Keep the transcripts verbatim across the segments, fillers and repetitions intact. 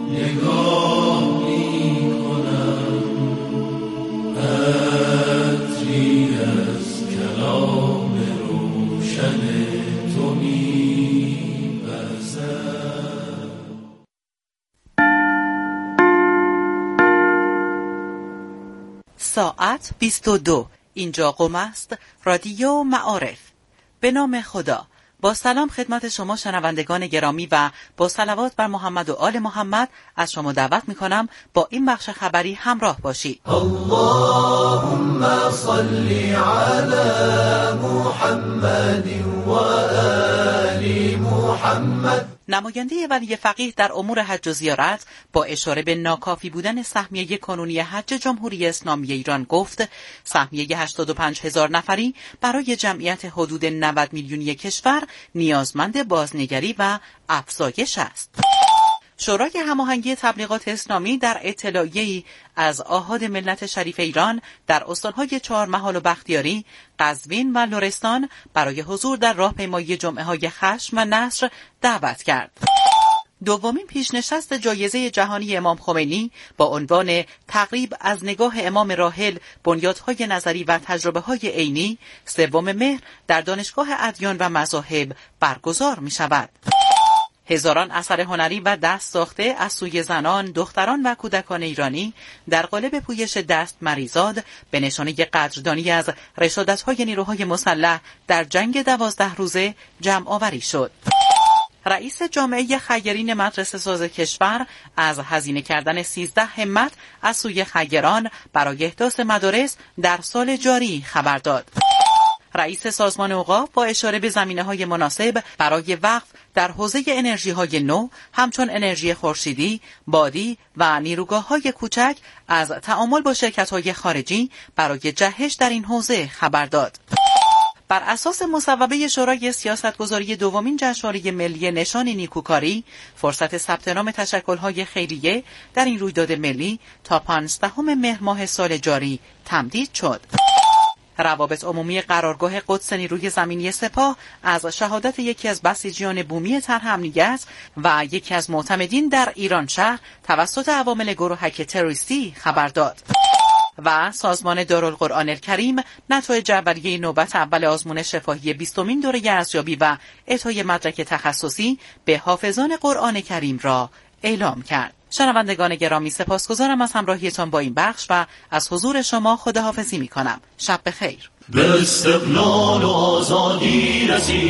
نگاه میکنم عطری از کلام روشن تو می‌وزد. ساعت بیست و دو. اینجا قم است، رادیو معارف. به نام خدا. با سلام خدمت شما شنوندگان گرامی و با صلوات بر محمد و آل محمد از شما دعوت میکنم با این بخش خبری همراه باشید. اللهم صل علی محمد و آل محمد. نماینده ولی فقیه در امور حج و زیارت با اشاره به ناکافی بودن سهمیه کنونی حج جمهوری اسلامی ایران گفت سهمیه هشتاد و پنج هزار نفری برای جمعیت حدود نود میلیونی کشور نیازمند بازنگری و افزایش است. شورای هماهنگی تبلیغات اسلامی در اطلاعیه‌ای از آحاد ملت شریف ایران در استان‌های چهارمحال و بختیاری، قزوین و لرستان برای حضور در راهپیمایی جمعه‌های خشم و نصر دعوت کرد. دومین پیشنشست جایزه جهانی امام خمینی با عنوان تقریب از نگاه امام راحل، بنیادهای نظری و تجربه‌های عینی، سوم مهر در دانشگاه ادیان و مذاهب برگزار می‌شود. هزاران اثر هنری و دست ساخته از سوی زنان، دختران و کودکان ایرانی در قالب پویش دست مریزاد به نشانه قدردانی از رشادت‌های نیروهای مسلح در جنگ دوازده روزه جمع آوری شد. رئیس جامعه خیرین مدرسه ساز کشور از هزینه کردن سیزده همت از سوی خیران برای احداث مدارس در سال جاری خبر داد. رئیس سازمان اوقاف با اشاره به زمینه‌های مناسب برای وقف در حوزه انرژی‌های نو همچون انرژی خورشیدی، بادی و نیروگاه‌های کوچک از تعامل با شرکت‌های خارجی برای جهش در این حوزه خبر داد. بر اساس مصوبه شورای سیاستگزاری دومین جشنواره ملی نشان نیکوکاری، فرصت ثبت نام تشکل‌های خیریه در این رویداد ملی تا پانزدهم مهر ماه سال جاری تمدید شد. روابط عمومی قرارگاه قدس نیروی زمینی سپاه از شهادت یکی از بسیجیان بومی طرح امنیت و یکی از معتمدین در ایران شهر توسط عوامل گروهک تروریستی خبر داد. و سازمان دارالقرآن الکریم نتایج اولیه نوبت اول آزمون شفاهی بیستمین دوره ارزیابی و اعطای مدرک تخصصی به حافظان قرآن کریم را اعلام کرد. شنوندگان گرامی، سپاسگزارم از همراهیتان با این بخش و از حضور شما خداحافظی می کنم. شب بخیر. به استقلال و آزادی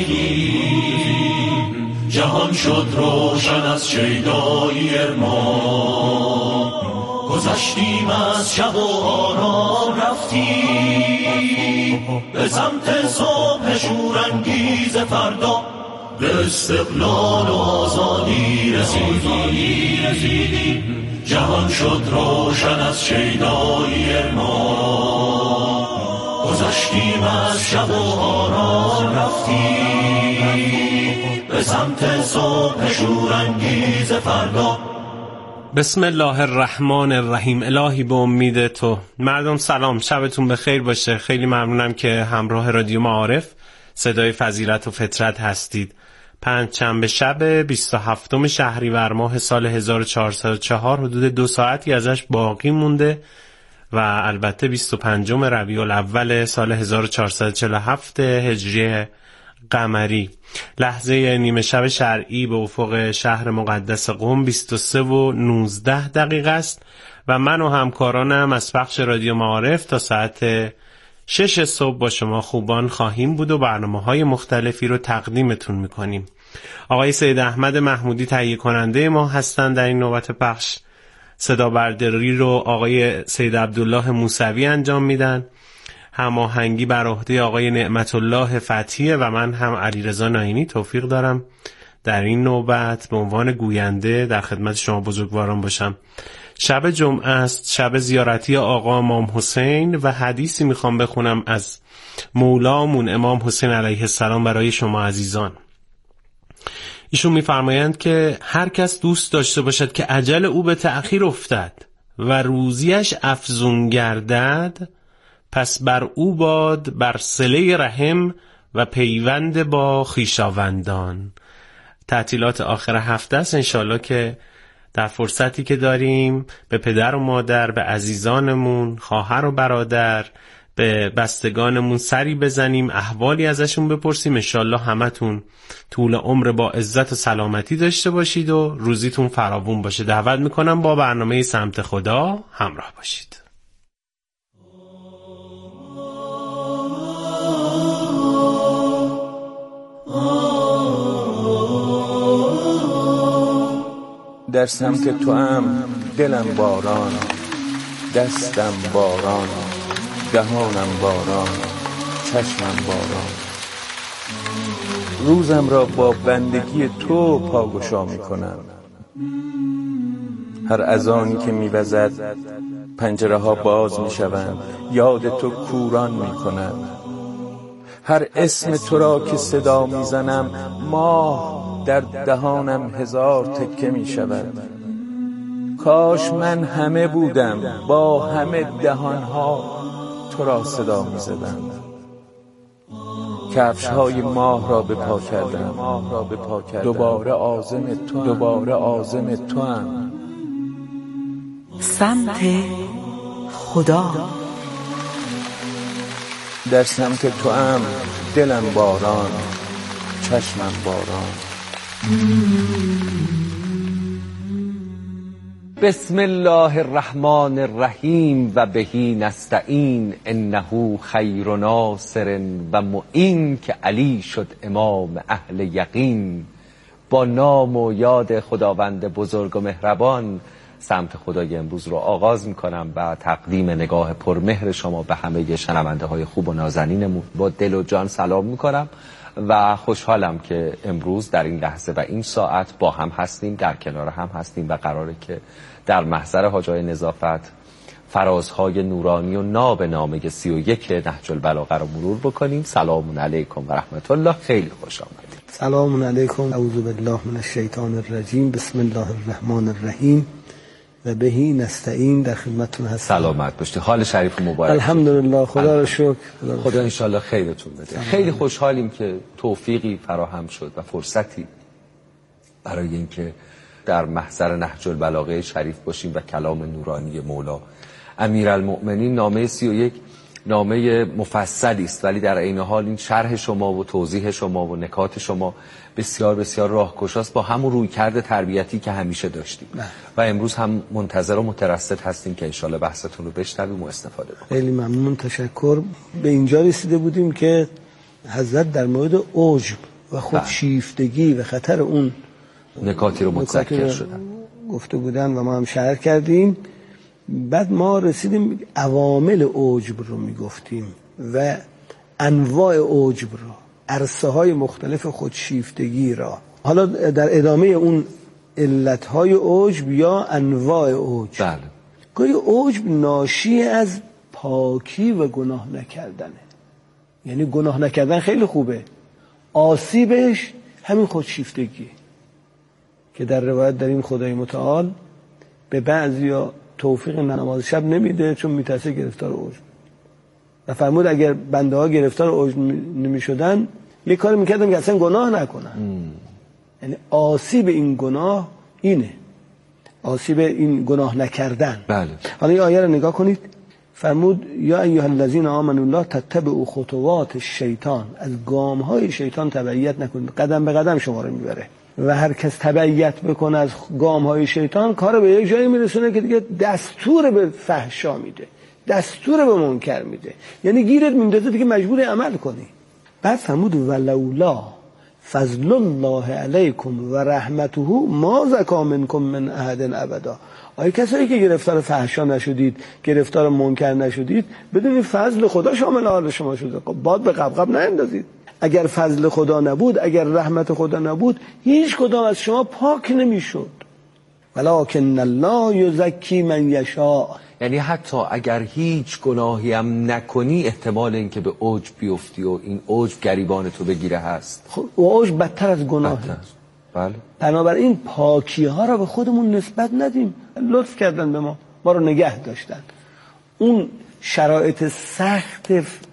رسیدیم، جهان شد روشن از شیدایی ارمان، گذشتیم از شب و آرام رفتیم به سمت صبح شورانگیز فردا. به استقلال و آزادی رسیدیم، جهان شد روشن از شیدایی ارمان، گذشتیم از شب و آرام رفتیم به سمت صبح شورانگیز فردا. بسم الله الرحمن الرحیم. الهی به امید تو. مردم سلام، شبتون بخیر باشه. خیلی ممنونم که همراه رادیو معارف صدای فضیلت و فطرت هستید. پنجشنبه شب بیست و هفتم شهریور ماه سال هزار و چهارصد و چهار، حدود دو ساعتی ازش باقی مونده و البته بیست و پنجم ربیع الاول سال هزار و چهارصد و چهل و هفت هجری قمری. لحظه نیمه شب شرعی به افق شهر مقدس قم بیست و سه و نوزده دقیقه است و من و همکارانم از بخش رادیو معارف تا ساعت شش صبح با شما خوبان خواهیم بود و برنامه‌های مختلفی رو تقدیمتون میکنیم. آقای سید احمد محمودی تهیه کننده ما هستند در این نوبت پخش. صدا برداری رو آقای سید عبدالله موسوی انجام میدن. هماهنگی بر عهده آقای نعمت الله فتحیه و من هم علیرضا ناینی توفیق دارم در این نوبت به عنوان گوینده در خدمت شما بزرگواران باشم. شب جمعه است، شب زیارتی آقا امام حسین و حدیثی میخوام بخونم از مولامون امام حسین علیه السلام برای شما عزیزان. ایشون میفرمایند که هر کس دوست داشته باشد که اجل او به تأخیر افتد و روزیش افزون گردد، پس بر او باد بر صله رحم و پیوند با خویشاوندان. تعطیلات آخر هفته است، انشالله که در فرصتی که داریم به پدر و مادر، به عزیزانمون، خواهر و برادر، به بستگانمون سری بزنیم، احوالی ازشون بپرسیم. انشالله همتون طول عمر با عزت و سلامتی داشته باشید و روزیتون فراوون باشه. دعوت میکنم با برنامه سمت خدا همراه باشید. در سمت تو هم دلم باران، دستم باران، دهانم باران، چشمم باران. روزم را با بندگی تو پاگشا می کنم. هر اذانی که می وزد پنجره ها باز می شوند، یاد تو کوران می کنند. هر اسم تو را که صدا می زنم، ماه در دهانم هزار تکه می شود. کاش من همه بودم، با همه دهانها تو را صدا می زدم. کفش های ماه را به پا کردم، دوباره عازم تو، دوباره عازم تو هم. سمت خدا. در سمت تو هم دلم باران، چشمم باران. بسم الله الرحمن الرحیم و بهی نستعین انه خیر ناصر و معین که علی شد امام اهل یقین. با نام و یاد خداوند بزرگ و مهربان سمت خدای امروز رو آغاز میکنم و تقدیم نگاه پرمهر شما به همه شنونده های خوب و نازنینمون با دل و جان سلام میکنم و خوشحالم که امروز در این لحظه و این ساعت با هم هستیم، در کنار هم هستیم و قراره که در محضر حاجای نظافت فرازهای نورانی و ناب نامه سی و یک نهج البلاغه رو مرور بکنیم. سلام علیکم و رحمت الله. خیلی خوش آمدید. سلام علیکم. اعوذ بالله من الشیطان الرجیم. بسم الله الرحمن الرحیم و بهی نستعین. در خدمتتون هستم. سلامت باشید. حال شریف مبارک. الحمدلله. خدا رو شکر. خدا ان شاءالله خیرتون بده. خیلی خوشحالیم که توفیقی فراهم شد و فرصتی برای اینکه در محضر نهج البلاغه شریف باشیم و کلام نورانی مولا امیرالمؤمنین. نامه سی و یک نامه مفصلی است، ولی در عین حال این شرح شما و توضیح شما و نکات شما بسیار بسیار راهگشاست با همون رویکرد تربیتی که همیشه داشتیم نه. و امروز هم منتظر و مترصد هستیم که انشالله بحثتون رو بشنویم و استفاده کنیم. خیلی ممنون، تشکر. به اینجا رسیده بودیم که حضرت در مورد عجب و خودشیفتگی و خطر اون نکاتی رو متذکر شدن گفته بودن و ما هم شرح کردیم. بعد ما رسیدیم عوامل عجب رو میگفتیم و انواع عجب رو، عرصه های مختلف خودشیفتگی را. حالا در ادامه اون علت های عجب یا انواع عجب. بله. گاهی عجب ناشی از پاکی و گناه نکردنه. یعنی گناه نکردن خیلی خوبه، آسیبش همین خودشیفتگی که در روایت داریم خدای متعال به بعضیا توفیق نماز شب نمیده چون میترسه گرفتار عجب. و فرمود اگر بنده ها گرفتار عجب نمی شدن یه کاری میکردم که اصلا گناه نکنن. یعنی آسیب این گناه اینه، آسیب این گناه نکردن. بله. حالا این آیه رو نگاه کنید. فرمود یا ایها الذین آمنوا لا تتبعوا خطوات الشیطان. از گام های شیطان تبعیت نکنید، قدم به قدم شما رو میبره و هر کس تبعیت بکنه از گام های شیطان کار به یک جایی میرسونه که دیگه دستور به فحشا میده، دستور به منکر میده، یعنی گیرت میندازه دیگه مجبور عمل کنی. بعد فرمود ولولا فضل الله علیکم و رحمته ما زکا منکم من احد ابدا. آیا کسایی که گرفتار فحشا نشدید، گرفتار منکر نشدید، بدون فضل خدا شامل حال شما شده. باد به قبقب نیندازید. اگر فضل خدا نبود، اگر رحمت خدا نبود، هیچ کدام از شما پاک نمیشد. ولکن الله یزکی من یشاء. یعنی حتی اگر هیچ گناهی هم نکنی احتمال اینکه به عجب بیفتی و این عجب گریبان تو بگیره هست. خب عجب بدتر از گناه است. بله. بنابراین پاکی ها را به خودمون نسبت ندیم. لطف کردن به ما، ما رو نگه داشتن. اون شرایط سخت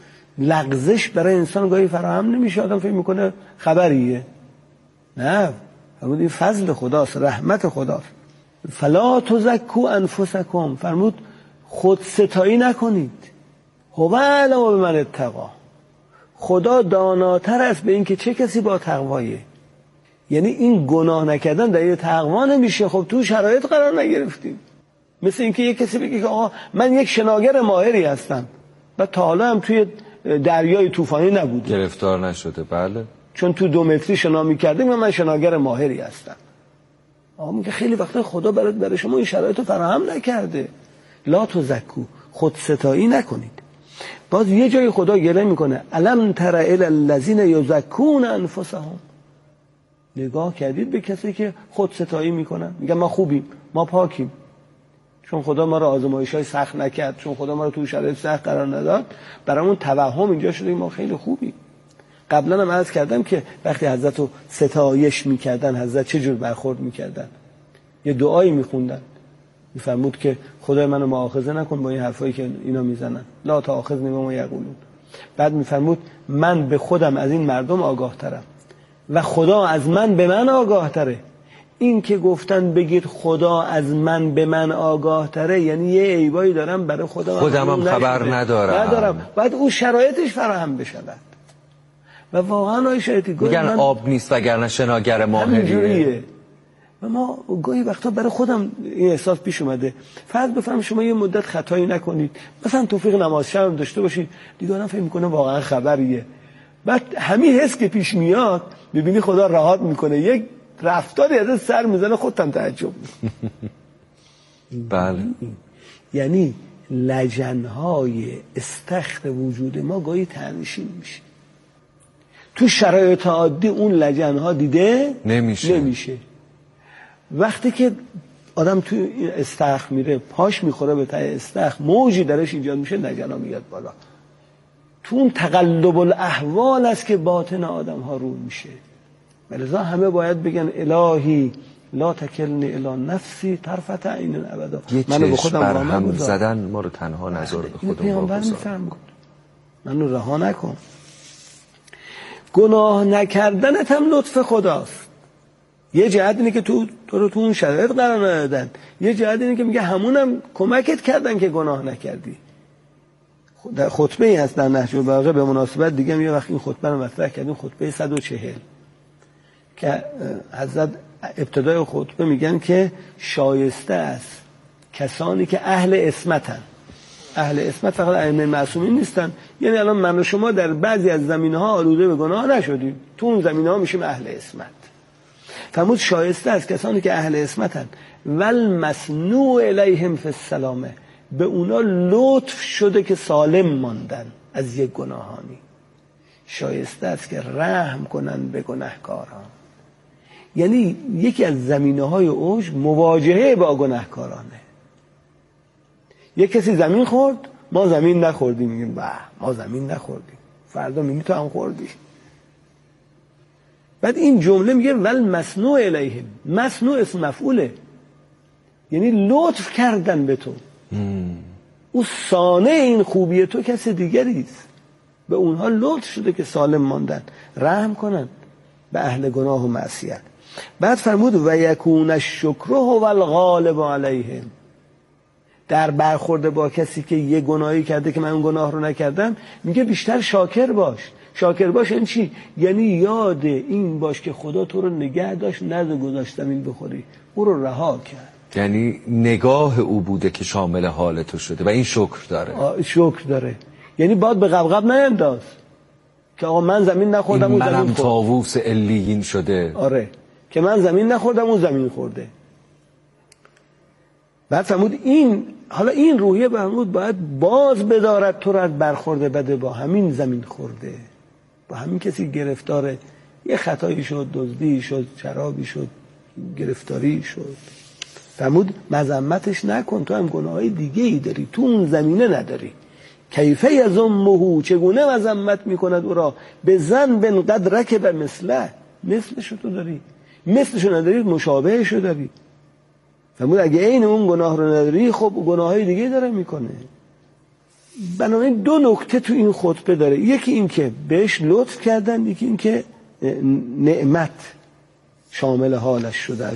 لغزش برای انسان گاهی فراهم نمیشه، آدم فکر میکنه خبریه. نه، این فضل خداست، رحمت خداست. فلا تزکوا انفسکم، فرمود خود ستایی نکنید. هو اعلم بمن اتقی، خدا داناتر است به این که چه کسی با تقوایه. یعنی این گناه نکردن دلیل تقوا نمیشه. خب تو شرایط قرار نگرفتیم. مثل اینکه یک کسی بگه که آقا من یک شناگر ماهری هستم و تا حالا هم توی دریای طوفانی نبوده، گرفتار نشده، بله، چون تو دو متری شنا می‌کردیم و من شناگر ماهری هستم. آقا میگه خیلی وقتا خدا برای برای شما این شرایط رو فراهم نکرده. لا تزکو، خود ستایی نکنید. باز یه جای خدا گله میکنه الم تر الی الذین یزکون انفسهم، نگاه کردید به کسی که خود ستایی میکنن، میگن ما خوبیم، ما پاکیم، چون خدا ما رو آزمایش‌های سخت نکرد، چون خدا ما رو تو شرایط سخت قرار نداد، برامون توهم اینجا شده ما خیلی خوبیم. قبلا هم عرض کردم که وقتی حضرت رو ستایش میکردن حضرت چه جور برخورد میکردن. یه دعایی میخوندن، میفرمود که خدای منو مؤاخذه نکن با این حرفایی که اینا میزنن، لا تؤاخذنی بما یقولون. بعد میفرمود من به خودم از این مردم آگاه ترم و خدا از من به من آگاه تره. این که گفتن بگید خدا از من به من آگاه تره یعنی یه عیبایی دارم برای خودم، خودم هم خبر ندارم ندارم بعد اون شرایطش فراهم بشود. و واقعا آیه شایدی میگن آب نیست وگرنه شناگر ماهریه. و ما گاهی وقتا برای خودم این احساس پیش اومده، فرض بفرمایید شما یه مدت خطایی نکنید، مثلا توفیق نماز شب داشته باشید، دیگه آدم فکر میکنه واقعا خبریه، بعد همین حس که پیش میاد ببینی خدا راحت میکنه، یک رفتاری از سر میزنه، خودت هم تعجب میکنی. بله، یعنی لجنهای استخر وجود ما گاهی تنشین میشه، تو شرایط عادی اون لجنها دیده نمیشه. نمیشه وقتی که آدم تو این استخر میره پاش میخوره به ته استخر، موجی درش ایجاد میشه، لجنها میاد بالا. تو اون تقلب الاحوال است که باطن آدم ها رو میشه. ولذا همه باید بگن الهی لا تکلنی الی نفسی طرفت عین ابدا. منو به خودم بر هم زدن ما رو تنها نذار، به خودم واگذار. منو رها نکن. گناه نکردنت هم لطف خداست. یه جهت اینه که تو تو رو تو اون شرایط قرار ندادن، یه جهت اینه که میگه همونم کمکت کردن که گناه نکردی. در خطبه ای هست در نهج البلاغه به مناسبت دیگه یه وقت این خطبه رو مطرح کردیم، خطبه صد و چهل که حضرت ابتدای خطبه میگن که شایسته است کسانی که اهل عصمتن. اهل عصمت فقط ائمه معصومین نیستن، یعنی الان من و شما در بعضی از زمینه‌ها آلوده به گناه نشدیم، تو اون زمینه‌ها میشیم اهل عصمت. فرمود شایسته است کسانی که اهل عصمتن والمصنوع الیهم فی السلامه، به اونا لطف شده که سالم ماندن از یک گناهانی. شایسته است که رحم کنن به گناهکاران. یعنی یکی از زمینه‌های اوج مواجهه با گناهکارانه. یک کسی زمین خورد، ما زمین نخوردیم، میگیم با ما زمین نخوردیم، فردا میگی تو هم خوردی. بعد این جمله میگه ول مصنوع الیهم، مصنوع اسم مفعوله، یعنی لطف کردن به تو. او صانع این خوبی تو کسی دیگری است، به اونها لطف شده که سالم ماندن، رحم کنن به اهل گناه و معصیت. بعد فرمود و یکون الشکر هو الغالب علیهم، در برخورد با کسی که یه گناهی کرده که من اون گناه رو نکردم، میگه بیشتر شاکر باش. شاکر باش این چی؟ یعنی یاد این باش که خدا تو رو نگه داشت، نذاشت گذاشتم این بخوری، او رو رها کرد. یعنی نگاه او بوده که شامل حال تو شده و این شکر داره. شکر داره، یعنی باید به غبغب نینداز که آقا من زمین نخوردم اون زمین خورد. منم طاووس علیین شده. آره، که من زمین نخوردم اون زمین خورده. بعد فرمود این حالا این روحیه فرمود باید باز بدارد تو را از برخورد بده با همین زمین خورده، با همین کسی گرفتاره، یه خطایی شد، دزدی شد، شرابی شد، گرفتاری شد، فرمود مذمتش نکن، تو هم گناههای دیگه ای داری، تو اون زمینه نداری. کیفه یذمه، چگونه مذمت میکند او را، به ذنب قد رکب مثله، مثلشو تو داری، مثلشو نداری مشابهشو داری. فرمود اگه این اون گناه رو نداری، خب گناههای دیگه داره میکنه. بنابراین دو نکته تو این خطبه داره، یکی این که بهش لطف کردن، یکی این که نعمت شامل حالش شدهش،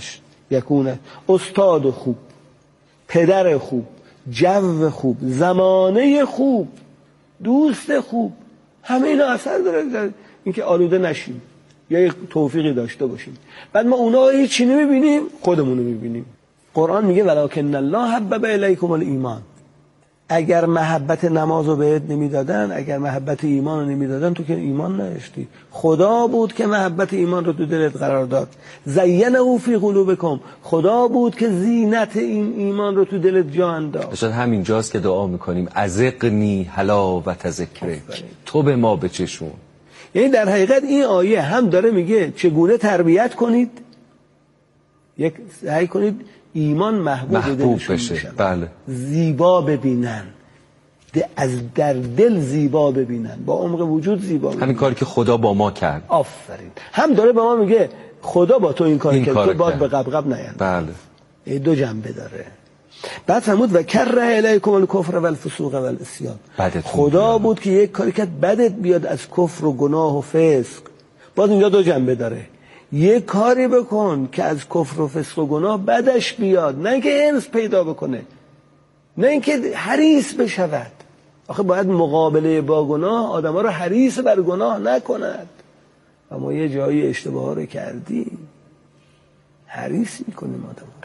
یکونه استاد خوب، پدر خوب، جو خوب، زمانه خوب، دوست خوب، همه اینا اثر داره در اینکه آلوده نشیم یا یک توفیقی داشته باشیم. بعد ما اونا هیچی نمیبینیم، خودمونو میبینیم. قرآن میگه ولکن الله حبب الیکم الایمان. اگر محبت نماز رو بهت نمیدادن، اگر محبت ایمان رو نمیدادن، تو که ایمان نداشتی. خدا بود که محبت ایمان رو تو دلت قرار داد. زینه فی قلوبکم. خدا بود که زینت این ایمان رو تو دلت جا انداخت. شاید همین جاست که دعا میکنیم ازقنی حلاوت ذکرک، تو به ما بچشون. یعنی در حقیقت این آیه هم داره میگه چگونه تربیت کنید، یک سعی کنید ایمان محبوب, محبوب بشه، بله. زیبا ببینن، از در دل زیبا ببینن، با عمق وجود زیبا ببینن. همین کاری که خدا با ما کرد. آفرین. هم داره به ما میگه خدا با تو این کار کرد، تو باید به قبقب نیند. بله. دو جنبه داره. بعد فرمود و کره الیکم الکفر و الفسوق و العصیان. خدا بود که یک کاری کرد بدت بیاد از کفر و گناه و فسق. باز اینجا دو جنبه داره. یک کاری بکن که از کفر و فسق و گناه بدش بیاد، نه اینکه انس پیدا بکنه، نه اینکه حریص بشود. آخه باید مقابله با گناه آدم ها رو حریص بر گناه نکند. و ما یه جایی اشتباه رو کردیم، حریص میکنیم آدم ها رو.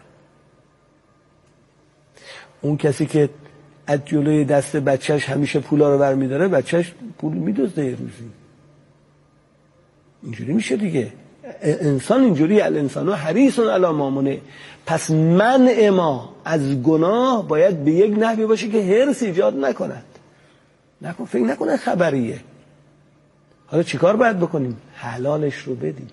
اون کسی که از جلوی دست بچهش همیشه پولا رو برمیداره، بچهش پول میدزده یه روزی. اینجوری میشه دیگه. انسان اینجوری، الانسان حریص علی ما منع. پس منع ما از گناه باید به یک نحوی باشه که حرص ایجاد نکند. نکن فکر نکنه خبریه. حالا چیکار باید بکنیم؟ حلالش رو بدیم،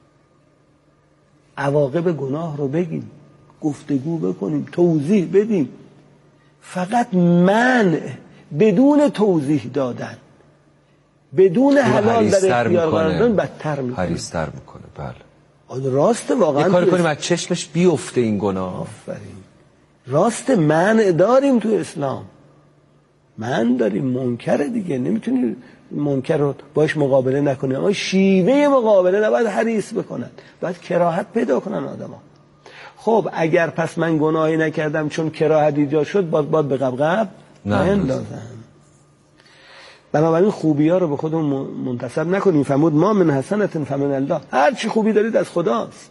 عواقب گناه رو بگیم، گفتگو بکنیم، توضیح بدیم. فقط منع بدون توضیح دادن، بدون حلال در اختیار قرار دادن بدتر میکنه، حریص‌تر میکنه. بله راسته، واقعا یه کاری کنیم از چشمش بیفته این گناه. آفرین. راسته منع داریم تو اسلام، من داریم. منکر دیگه نمیتونی منکر رو باش مقابله نکنی، اما شیوه مقابله نباید حریص بکنن، باید کراهت پیدا کنن آدما. خب اگر پس من گناهی نکردم چون کراهت ایجاد شد، باید باید به قبقب نندازم. بنابراین خوبی ها رو به خودمون منتسب نکنیم. فرمود ما من حسنت فمن الله. هر چی خوبی دارید از خداست.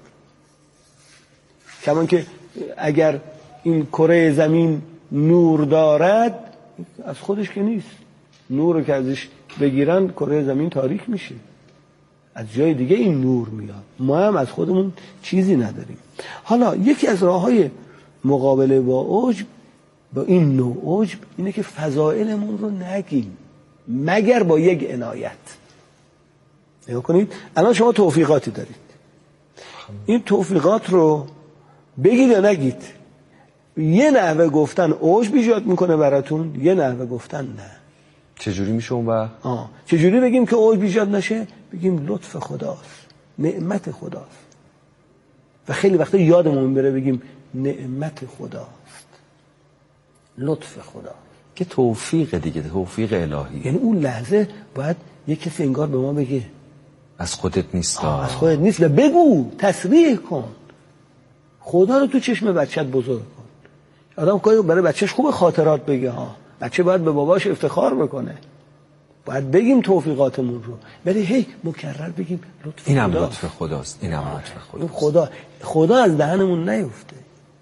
کمان که اگر این کره زمین نور دارد، از خودش که نیست. نور رو که ازش بگیرن کره زمین تاریک میشه، از جای دیگه این نور میاد. ما هم از خودمون چیزی نداریم. حالا یکی از راه‌های مقابله با عجب، با این نوع عجب، اینه که فضائلمون رو نگیم مگر با یک عنایت. نگاه کنید الان شما توفیقاتی دارید، این توفیقات رو بگید یا نگید. یه نحوه گفتن عجب ایجاد میکنه براتون، یه نحوه گفتن نه. چجوری میشه اون وقت؟ آه چجوری بگیم که عجب ایجاد نشه؟ بگیم لطف خداست، نعمت خداست. و خیلی وقتا یادمون بره بگیم نعمت خداست، لطف خدا، که توفیق دیگه، توفیق الهی. یعنی اون لحظه باید یک کسی انگار به ما بگه از خودت نیست. از خودت نیست. و بگو، تصریح کن، خدا رو تو چشم بچت بزرگ کن. آدم که برای بچهش خوب خاطرات بگه ها، بچه باید به باباش افتخار بکنه، باید بگیم توفیقاتمون رو، ولی هی مکرر بگیم لطف اینم خدا، لطف خداست، اینم لطف خداست. خدا خدا از دهنمون نیفته.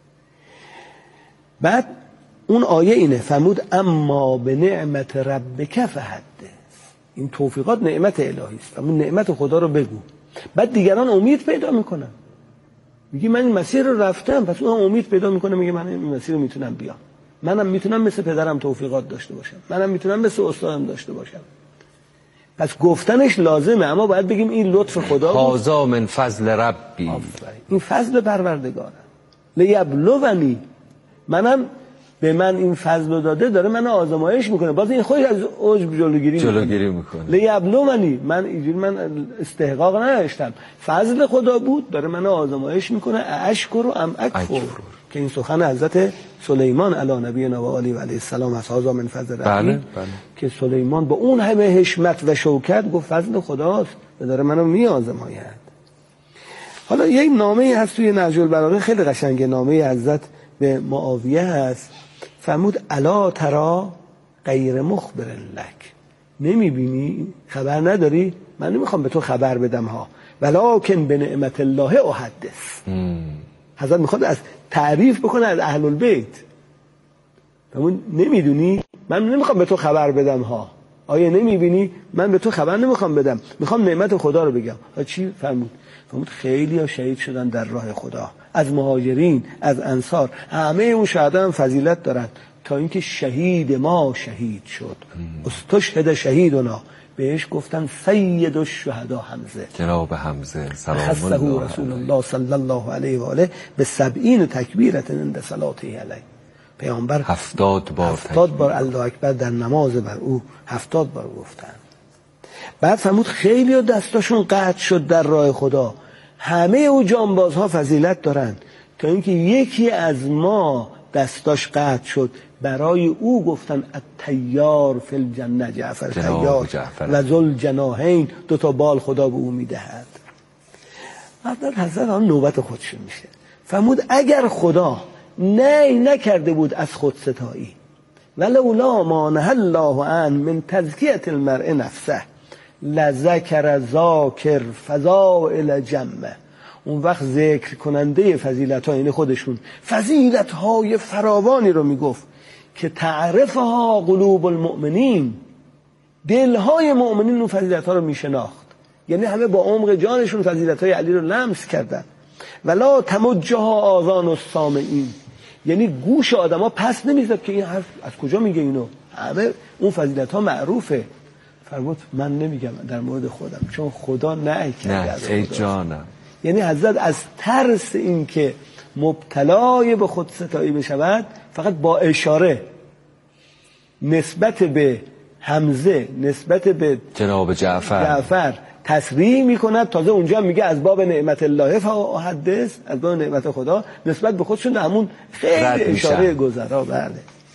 بعد اون آیه اینه فرمود اما به نعمت ربک فحدث. این توفیقات نعمت الهی است، اما نعمت خدا رو بگو. بعد دیگران امید پیدا میکنن، میگی من این مسیر رو رفتم، پس اون امید پیدا میکنه، میگه من این مسیر رو میتونم بیام، منم میتونم مثل پدرم توفیقات داشته باشم، منم میتونم مثل استادم داشته باشم. پس گفتنش لازمه، اما باید بگیم این لطف خدا بود، هذا من فضل ربی، این فضل پروردگارم، لیبلونی، منم به من این فضل داده، داره من آزمایش میکنه. باز این خودش از عجب جلوگیری جلوگیری میکنه. لیبلونی، من اینجوری من استحقاق نداشتم، فضل خدا بود، داره من آزمایش میکنه. اشکر و ام اکفر، که این سخن حضرت سلیمان علی نبینا و آله و علیه السلام از هذا من فضل ربی. بله، بله. که سلیمان با اون همه حشمت و شوکت گفت فضل خداست و داره منو میآزماید. حالا یک نامه هست توی نهج البلاغه خیلی قشنگه، نامه حضرت به معاویه هست. فرمود الا ترا غیر مخبر لک، نمیبینی، خبر نداری، من نمیخوام به تو خبر بدم ها، ولکن به نعمت الله احدث. حضرت میخواد از تعریف بکنه از اهل البیت. فرمود نمیدونی، من نمیخوام به تو خبر بدم ها، آیا نمیبینی من به تو خبر نمیخوام بدم، میخوام نعمت خدا رو بگم. چی فرمود؟ فرمود خیلی ها شهید شدن در راه خدا، از مهاجرین، از انصار، همه اون شهدا هم فضیلت دارن، تا اینکه شهید ما شهید شد. استشهد شهیدنا، بهش گفتن سید الشهدا حمزه، جناب حمزه سلام الله رسول الله صلی الله علیه و آله به سبعین تکبیرت عند صلاته علیه. پیامبر هفتاد بار هفتاد بار الله اکبر در نماز بر او هفتاد بار گفتن. بعد فرمود خیلی دستاشون قطع شد در راه خدا، همه او جانبازها فضیلت دارن، تا اینکه یکی از ما دستاش قطع شد، برای او گفتن الطیار فی الجنه جعفر طیار و ذل جناحین، دو تا بال خدا به او میدهد. بعد حضرت آن نوبت خودش میشه. فرمود اگر خدا نه نکرده بود از خود ستایی، ولولا ما نهى الله عن من تزکیه المرء نفسه لذکر ذاکر فضائل جمه، اون وقت ذکر کننده فضیلت ها، یعنی خودشون فضیلت های فراوانی رو میگفت که تعرفها قلوب المؤمنین، دلهای مؤمنین اون فضیلت ها رو میشناخت، یعنی همه با عمق جانشون فضیلت های علی رو لمس کردن. ولا تمجها آذان السامعین، یعنی گوش آدم ها پس نمیزد که این حرف از کجا میگه اینو، همه اون فضیلت ها معروفه. فرمود من نمیگم در مورد خودم، چون خدا نه کرده. ای جانم. یعنی حضرت از ترس این که مبتلای به خود ستایی بشود، فقط با اشاره نسبت به حمزه، نسبت به جناب جعفر جعفر تصریح میکند، تازه اونجا میگه از باب نعمت الله فحدث، از باب نعمت خدا نسبت به خودشون همون خیلی اشاره گذرا برده.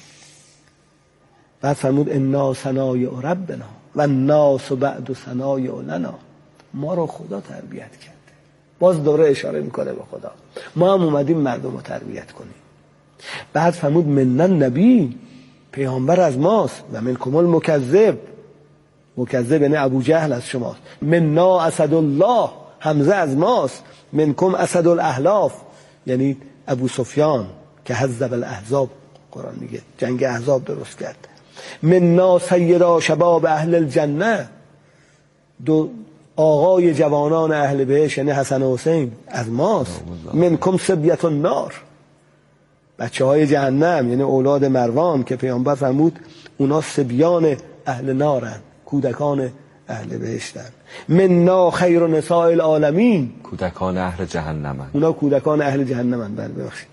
بعد فرمود انا صنایع ربنا و الناس بعد صنایع لنا، ما رو خدا تربیت کرده. باز دوره اشاره میکنه به خدا، ما هم اومدیم مردم رو تربیت کنیم. بعد فرمود من النبی، پیامبر از ماست، و منکم المکذب، مکذب یعنی ابو جهل از شماست. منا اسد الله، حمزه از ماست. منکم اسد الاحلاف، یعنی ابو سفیان که حزب الاحزاب، قرآن میگه جنگ احزاب درست کرد. منا سیدا شباب اهل الجنه، دو آقای جوانان اهل بهشت یعنی حسن و حسین از ماست. منکم سبیت النار، بچه های جهنم یعنی اولاد مروان که پیامبر فرمود اونا سبیان اهل نارن، کودکان اهل بهشتن. منا خیر نساء العالمین، کودکان اهل جهنمن، اونا کودکان اهل جهنمن. بله ببخشید.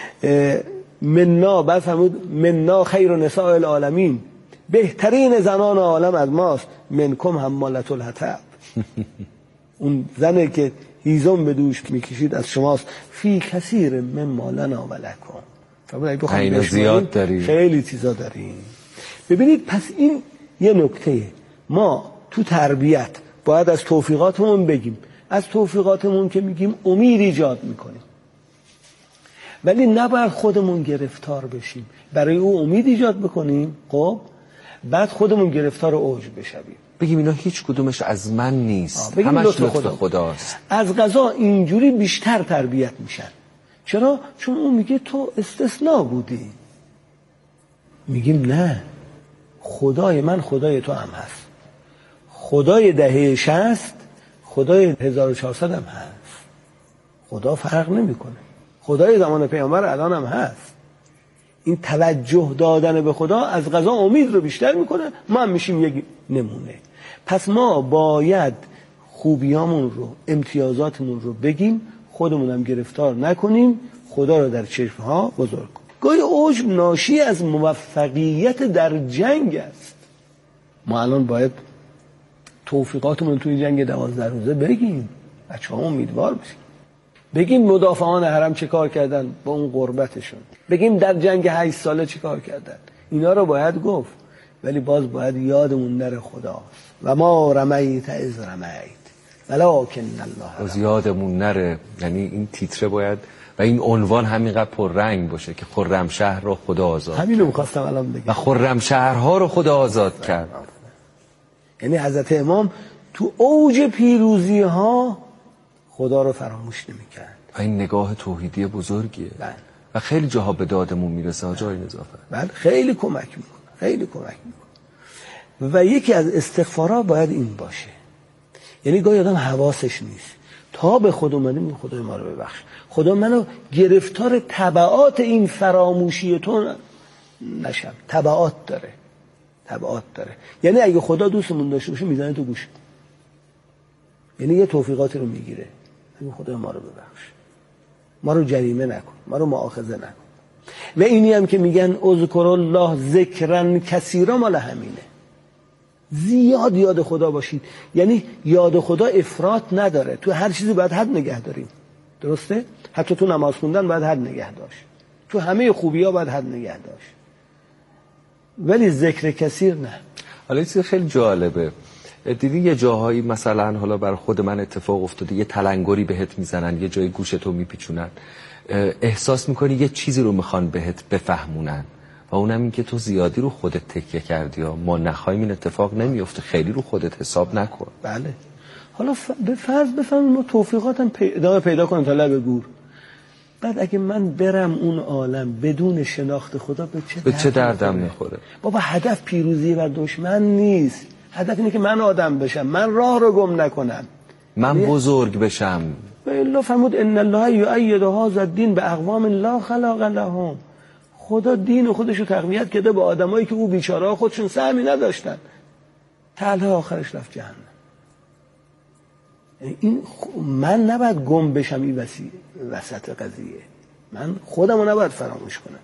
منا، بعد فرمود منا خیر نساء العالمین، بهترین زنان عالم از ماست. منکم حمالة الحطب، اون زنه که هیزم به دوش میکشید از شماست. فی کثیر مما لنا و لکم، خیلی زیاد داریم، خیلی چیزا داریم. ببینید پس این یه نکته، ما تو تربیت باید از توفیقاتمون بگیم، از توفیقاتمون که میگیم امید ایجاد میکنیم، ولی نباید خودمون گرفتار بشیم، برای او امید ایجاد بکنیم، خب بعد خودمون گرفتار اوج بشویم، بگیم اینا هیچ کدومش از من نیست، همش لطف خدا. خداست. از قضا اینجوری بیشتر تربیت میشن. چرا؟ چون اون میگه تو استثناء بودی. میگیم نه، خدای من خدای تو هم هست، خدای دهه شصت خدای هزار و چهارصد هم هست، خدا فرق نمیکنه، خدای زمان پیامبر الان هم هست. این توجه دادن به خدا از قضا امید رو بیشتر میکنه، ما هم میشیم یک نمونه. پس ما باید خوبیامون رو، امتیازاتمون رو بگیم، خودمون هم گرفتار نکنیم، خدا رو در چشمها بزرگ کنیم. گاهی عجب ناشی از موفقیت در جنگ است. ما الان باید توفیقاتمون توی جنگ دوازده روزه بگیم، بچه ها امیدوار بشیم، بگیم مدافعان حرم چه کار کردن با اون قربتشون، بگیم در جنگ هشت ساله چه کار کردن، اینا رو باید گفت، ولی باز باید یادمون نره خداست. و ما رمیت اذ رمیت، ولکن الله باز یادمون نره، یعنی این تیتره باید و این عنوان همینقدر پررنگ باشه که خرمشهر رو خدا آزاد، همینو می‌خواستم الان بگم، و خرمشهرها رو خدا آزاد کرد. یعنی حضرت امام تو اوج پیروزی ها خدا رو فراموش نمی‌کرد. و این نگاه توحیدی بزرگیه. بله. و خیلی جاها به دادمون میرسه جای نظافت. بله، خیلی کمک میکنه، خیلی کمک میکنه. و یکی از استغفارها باید این باشه، یعنی گاهی آدم حواسش نیست، تا به خود اومدیم خدای ما رو ببخش، خدا منو گرفتار تبعات این فراموشی تو نشم. تبعات داره، تبعات داره. یعنی اگه خدا دوستمون داشته باشه میزنه تو گوش، یعنی یه توفیقاتی رو میگیره. اگه خدای ما رو ببخش، ما رو جریمه نکن، ما رو مؤاخذه نکن. و اینی هم که میگن اذکر الله ذکرا کثیرا، مال همینه. زیاد یاد خدا باشید، یعنی یاد خدا افراط نداره، تو هر چیزی باید حد نگه داریم، درسته؟ حتی تو نماز خوندن باید حد نگه داشت، تو همه خوبی ها باید حد نگه داشت، ولی ذکر کثیر نه. حالا این خیلی جالبه، دیدی یه جاهایی مثلا، حالا بر خود من اتفاق افتاده، یه تلنگری بهت میزنن، یه جای گوشتو میپیچونن، احساس میکنی یه چیزی رو میخوان بهت بفهمونن و اونم این که تو زیادی رو خودت تکیه کردی یا ما نخواهیم این اتفاق نمیفته، خیلی رو خودت حساب نکن. بله. حالا ف... به فرض بفهمیم ما توفیقاتم پیدا پیدا کنم تا لب گور، بعد اگه من برم اون عالم بدون شناخت خدا به چه به چه دردم میخوره؟ بابا هدف پیروزی بر دشمن نیست، هدف اینه که من آدم بشم، من راه رو گم نکنم، من بزرگ بشم. و الا فرمود ان الله یؤید هذا الدین باقوام لا خلاق لهم. خدا دین خودش رو تقویت کرده با آدمایی که او بیچاره‌ها خودشون سهمی نداشتن، تله آخرش رفت جهنم. این من نباید گم بشم این وسیله وسط قضیه، من خودم رو نباید فراموش کنم.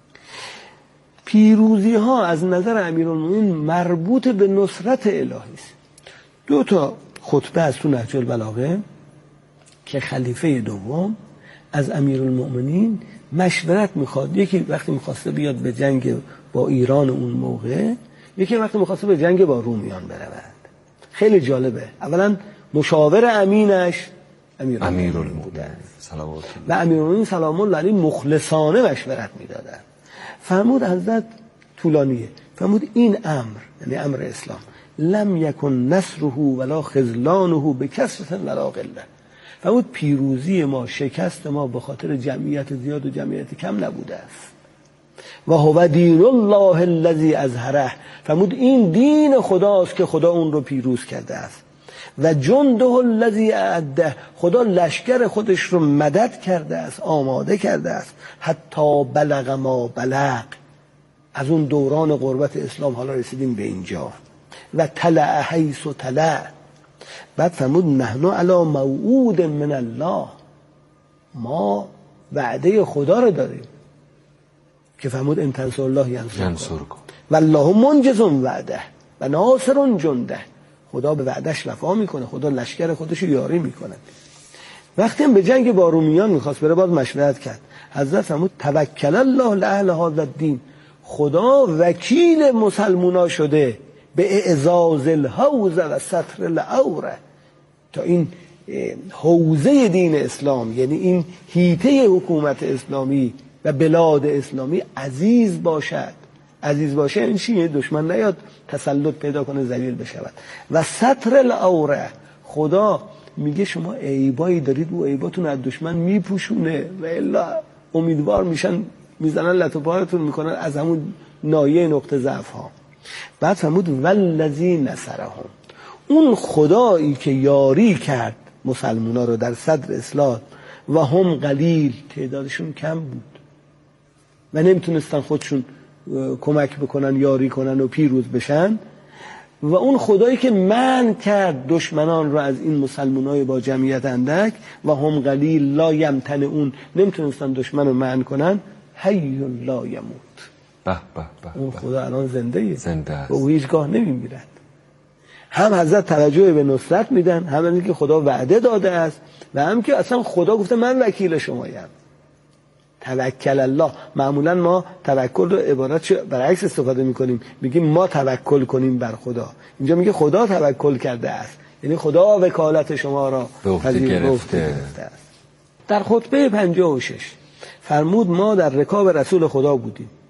پیروزی ها از نظر امیرالمومنین مربوط به نصرت الهی است. دو تا خطبه از تو نهج البلاغه که خلیفه دوم از امیرالمومنین مشورت میخواد، یکی وقتی میخواسته بیاد به جنگ با ایران اون موقع، یکی وقتی میخواسته به جنگ با رومیان برود. خیلی جالبه. اولا مشاور امینش امیرالمومنین بوده و امیرالمومنین سلام الله علیه مخلصانه مشورت میدادن. فرمود حضرت طولانیه، فرمود این امر، یعنی امر اسلام، لم یکن نصره ولا خذلانه بکثرت ولا قله. فرمود پیروزی ما، شکست ما به خاطر جمعیت زیاد و جمعیت کم نبوده است. و هو دین الله الذی اظهره. فرمود این دین خداست که خدا اون رو پیروز کرده است. و جنده الذی اعده، خدا لشکر خودش رو مدد کرده است، آماده کرده است. حتی بلغ ما بلغ، از اون دوران غربت اسلام حالا رسیدیم به اینجا. و طلع حیث طلع. بعد فرمود نحن علی موعود من الله، ما وعده خدا رو داریم که فرمود ان تنصر الله ینصرکم والله منجز وعده و ناصر جنده. خدا به وعدش وفا میکنه، خدا لشکر خودش رو یاری میکنه. وقتی هم به جنگ با رومیان میخواست بره، باز مشورت کرد. حضرت فرمود توکل الله لأهل هذا الدین، خدا وکیل مسلمونا شده به اعزاز الحوزه و ستر العوره، تا این حوزه دین اسلام، یعنی این حیطه حکومت اسلامی و بلاد اسلامی عزیز باشد. عزیز باشه این چیه؟ دشمن نیاد تسلط پیدا کنه، ذلیل بشود. و ستر العوره، خدا میگه شما عیبایی دارید، و عیباتون از دشمن میپوشونه و الا امیدوار میشن، میزنن لط و پارتون میکنن از همون نایه نقطه ضعف ها. بعد فرمود والذی نصرهم، اون خدایی که یاری کرد مسلمونا رو در صدر اصلاح، و هم قلیل، تعدادشون کم بود و نمیتونستن خودشون کمک بکنن، یاری کنن و پیروز بشن. و اون خدایی که منع کرد دشمنان رو از این مسلمانای با جمعیت اندک، و هم قلیل لا یمتنعون، نمیتونستن دشمن رو منع کنن. حی لا یموت، به به به، اون خدا الان زنده زنده است و او هیچگاه نمیمیرد. هم حضرت توجه به نصرت میدن، هم این که خدا وعده داده است، و هم که اصلا خدا گفته من وکیل شمایم. توکل الله، معمولا ما توکل رو عبارت برعکس استفاده میکنیم، میگیم ما توکل کنیم بر خدا. اینجا میگه خدا توکل کرده است، یعنی خدا وکالت شما را به عهده گرفته. است. در خطبه پنجاه و شش فرمود ما در رکاب رسول خدا بودیم